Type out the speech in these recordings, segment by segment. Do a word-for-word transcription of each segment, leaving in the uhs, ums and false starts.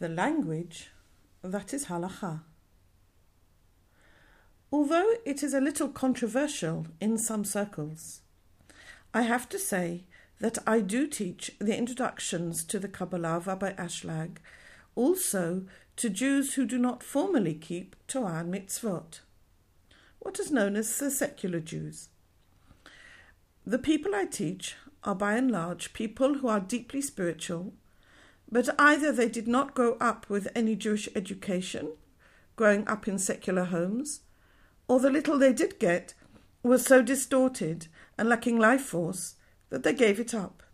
the language that is halakha. Although it is a little controversial in some circles, I have to say that I do teach the introductions to the Kabbalah of Rabbi Ashlag also to Jews who do not formally keep Torah and mitzvot, what is known as the secular Jews. The people I teach are by and large people who are deeply spiritual, but either they did not grow up with any Jewish education, growing up in secular homes, or the little they did get was so distorted and lacking life force that they gave it up.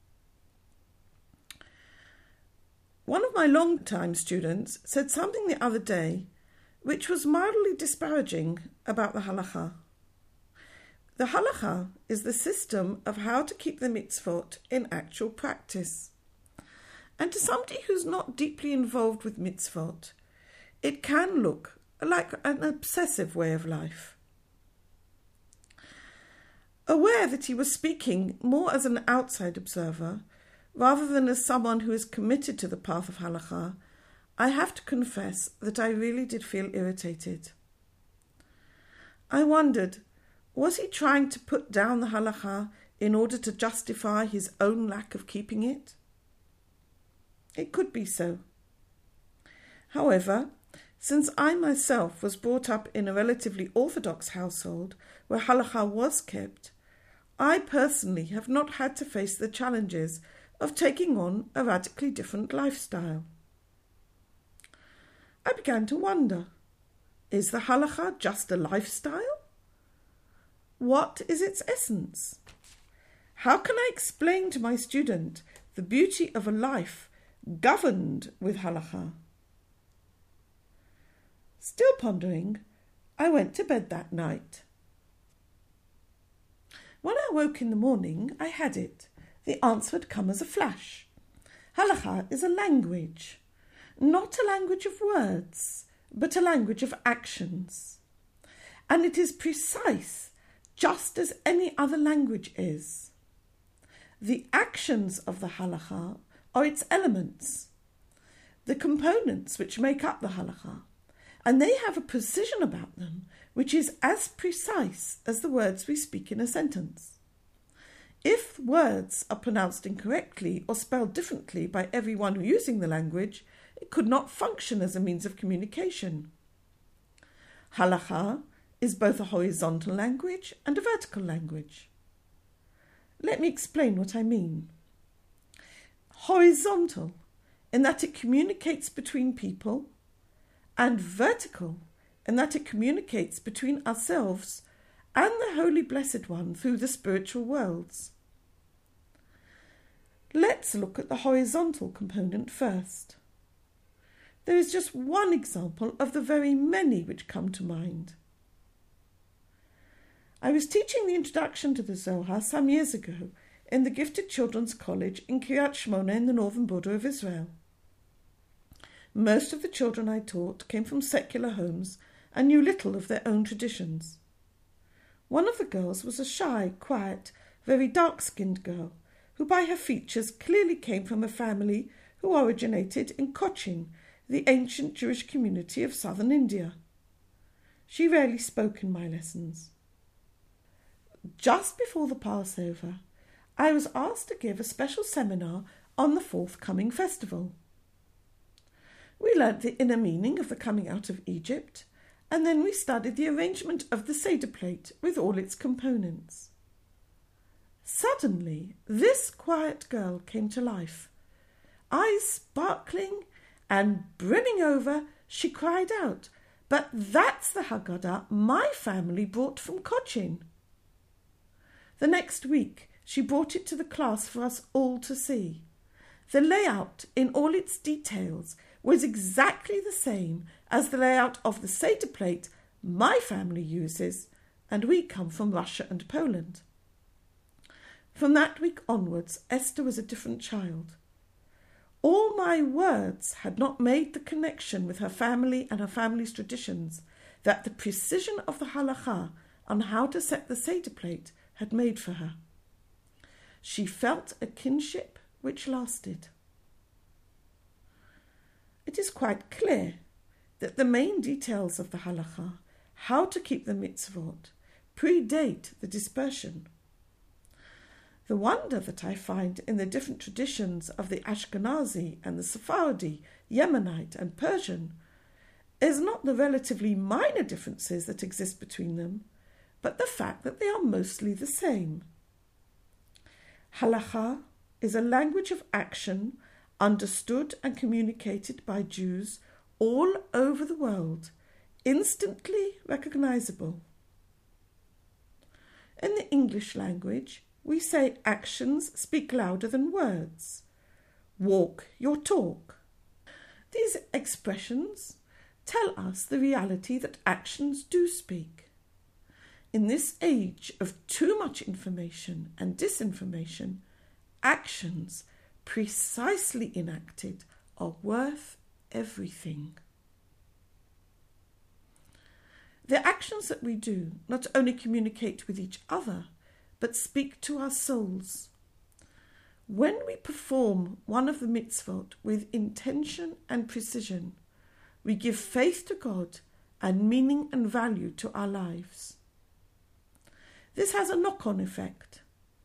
One of my long-time students said something the other day which was mildly disparaging about the halakha. The halakha is the system of how to keep the mitzvot in actual practice. And to somebody who's not deeply involved with mitzvot, it can look like an obsessive way of life. Aware that he was speaking more as an outside observer, rather than as someone who is committed to the path of halakha, I have to confess that I really did feel irritated. I wondered, was he trying to put down the halakha in order to justify his own lack of keeping it? It could be so. However, since I myself was brought up in a relatively orthodox household where halakha was kept, I personally have not had to face the challenges of taking on a radically different lifestyle. I began to wonder, is the halakha just a lifestyle? What is its essence? How can I explain to my student the beauty of a life governed with halakha? Still pondering, I went to bed that night. When I woke in the morning, I had it. The answer had come as a flash. Halakha is a language, not a language of words, but a language of actions. And it is precise, just as any other language is. The actions of the halakha are its elements, the components which make up the halakha, and they have a precision about them which is as precise as the words we speak in a sentence. If words are pronounced incorrectly or spelled differently by everyone using the language, it could not function as a means of communication. Halakha is both a horizontal language and a vertical language. Let me explain what I mean. Horizontal, in that it communicates between people, and vertical, in that it communicates between ourselves and the Holy Blessed One through the spiritual worlds. Let's look at the horizontal component first. There is just one example of the very many which come to mind. I was teaching the introduction to the Zohar some years ago in the Gifted Children's College in Kiryat Shmona in the northern border of Israel. Most of the children I taught came from secular homes and knew little of their own traditions. One of the girls was a shy, quiet, very dark-skinned girl, who by her features clearly came from a family who originated in Cochin, the ancient Jewish community of southern India. She rarely spoke in my lessons. Just before the Passover, I was asked to give a special seminar on the forthcoming festival. We learnt the inner meaning of the coming out of Egypt, and then we studied the arrangement of the Seder plate with all its components. Suddenly, this quiet girl came to life. Eyes sparkling and brimming over, she cried out, "But that's the Haggadah my family brought from Cochin." The next week, she brought it to the class for us all to see. The layout, in all its details, was exactly the same as the layout of the Seder plate my family uses, and we come from Russia and Poland. From that week onwards, Esther was a different child. All my words had not made the connection with her family and her family's traditions that the precision of the halakha on how to set the Seder plate had made for her. She felt a kinship which lasted. It is quite clear that the main details of the halakha, how to keep the mitzvot, predate the dispersion. The wonder that I find in the different traditions of the Ashkenazi and the Sephardi, Yemenite and Persian is not the relatively minor differences that exist between them, but the fact that they are mostly the same. Halakha is a language of action understood and communicated by Jews all over the world, instantly recognizable. In the English language, we say actions speak louder than words. Walk your talk. These expressions tell us the reality that actions do speak. In this age of too much information and disinformation, actions precisely enacted are worth everything. The actions that we do not only communicate with each other, but speak to our souls. When we perform one of the mitzvot with intention and precision, we give faith to God and meaning and value to our lives. This has a knock-on effect.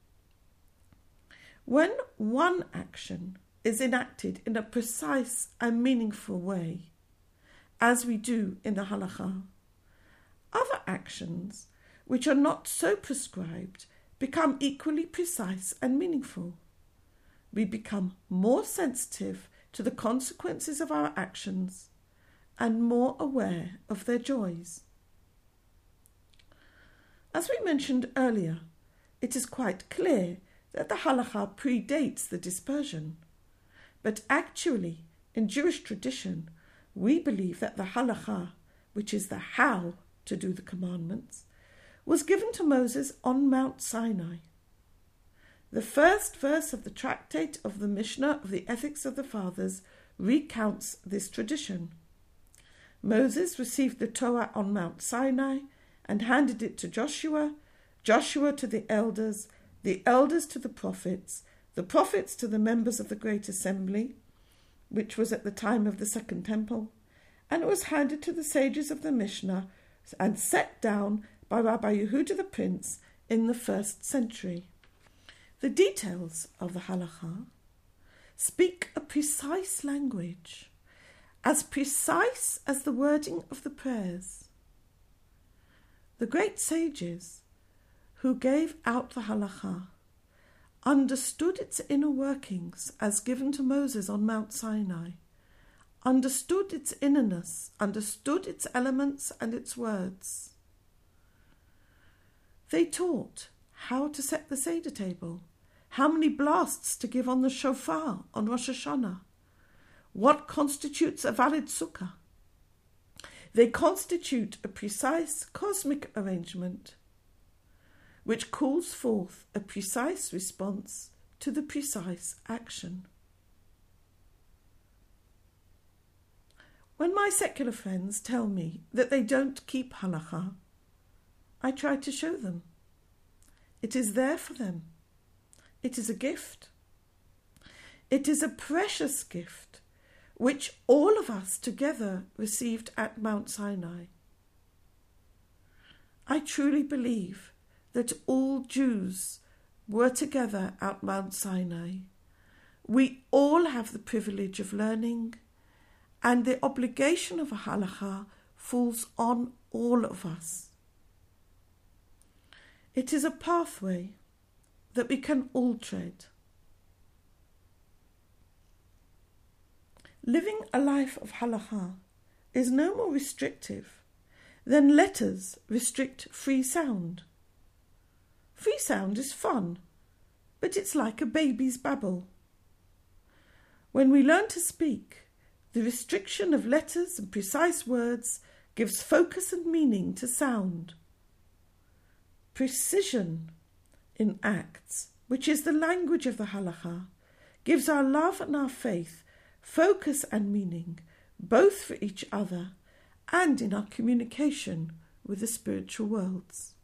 When one action is enacted in a precise and meaningful way, as we do in the halakha, other actions which are not so prescribed become equally precise and meaningful. We become more sensitive to the consequences of our actions and more aware of their joys. As we mentioned earlier, it is quite clear that the halakha predates the dispersion, but actually, in Jewish tradition, we believe that the halakha, which is the how to do the commandments, was given to Moses on Mount Sinai. The first verse of the tractate of the Mishnah of the Ethics of the Fathers recounts this tradition. Moses received the Torah on Mount Sinai and handed it to Joshua, Joshua to the elders, the elders to the prophets, the prophets to the members of the Great Assembly, which was at the time of the Second Temple, and it was handed to the sages of the Mishnah and set down by Rabbi Yehuda the Prince in the first century. The details of the halakha speak a precise language, as precise as the wording of the prayers. The great sages who gave out the halakha understood its inner workings as given to Moses on Mount Sinai, understood its innerness, understood its elements and its words. They taught how to set the Seder table, how many blasts to give on the shofar on Rosh Hashanah, what constitutes a valid sukkah. They constitute a precise cosmic arrangement which calls forth a precise response to the precise action. When my secular friends tell me that they don't keep halakha, I try to show them. It is there for them. It is a gift. It is a precious gift which all of us together received at Mount Sinai. I truly believe that all Jews were together at Mount Sinai. We all have the privilege of learning, and the obligation of a halakha falls on all of us. It is a pathway that we can all tread. Living a life of halakha is no more restrictive than letters restrict free sound. Free sound is fun, but it's like a baby's babble. When we learn to speak, the restriction of letters and precise words gives focus and meaning to sound. Precision in acts, which is the language of the halakha, gives our love and our faith focus and meaning, both for each other and in our communication with the spiritual worlds.